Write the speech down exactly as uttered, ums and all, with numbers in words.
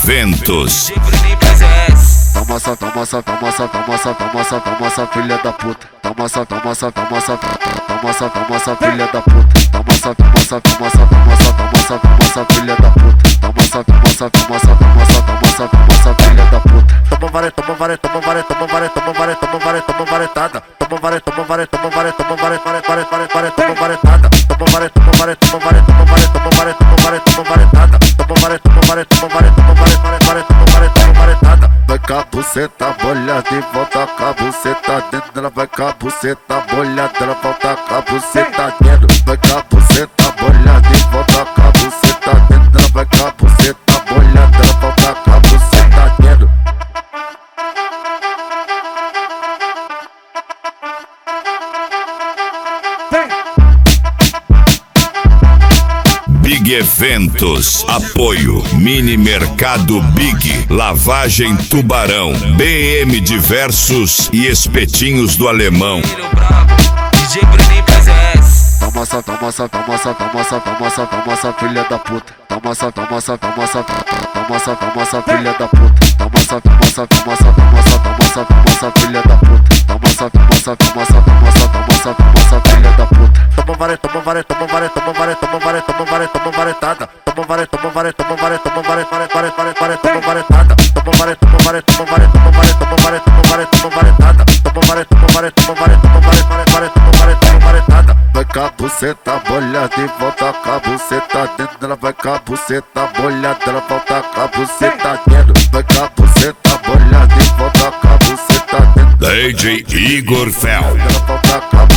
Eventos. Toma essa, toma essa, toma essa, toma essa, toma essa, toma essa, filha da puta. Toma essa, toma essa, toma essa, toma essa, toma essa, filha da puta. Toma essa, toma essa, toma essa, toma essa, toma essa, toma essa, filha da puta. Toma essa, toma essa, toma essa, toma essa, toma essa, toma essa, filha da puta. Toma vare, toma vare, toma vare, toma vare, toma vare, toma vare, toma varetada. Toma vare, toma vare, toma vare, toma vare, vare, vare, vare, vare, toma varetada. Toma vare, toma vare, toma vare, toma vare, toma vare, toma vare, toma varetada. Toma vare, toma vare, toma vare, toma vare, vare, vare, toma vare, toma varetada. Vai com a buceta molhada e volta com a buceta dentro. Ela vai com a buceta molhada, ela volta com a buceta dentro. Vai com a buceta molhada e volta com a buceta dentro. Ela vai com a buceta molhada, ela volta com a buceta dentro. Big Eventos, apoio Mini Mercado Big, Lavagem Tubarão, B M Diversos e Espetinhos do Alemão. Toma essa, toma essa, toma essa, toma essa, toma essa, toma essa, filha da puta. Toma essa, toma essa, toma essa, toma essa, toma essa, filha da puta. Toma essa, toma essa, toma essa, toma essa, toma essa, toma essa, filha da puta. Toma essa, toma essa, toma essa, toma essa, toma essa, toma essa, filha da puta. Toma vare, toma vare, toma vare, toma vare, toma vare, toma vare, toma varetada. Toma vare, toma vare, toma vare, toma vare, vare, vare, vare, vare, toma varetada. Toma vare, toma vare, toma vare, toma vare, toma vare, toma vare, toma varetada. Toma vare, toma vare, toma vare, toma vare, vare, vare, toma vare, toma varetada. Vai com a buceta molhada e volta com a buceta dentro. Ela vai com a buceta molhada, ela volta com a buceta dentro. Vai com a buceta molhada e volta com a buceta dentro. D J Igor Fel. Ela volta com a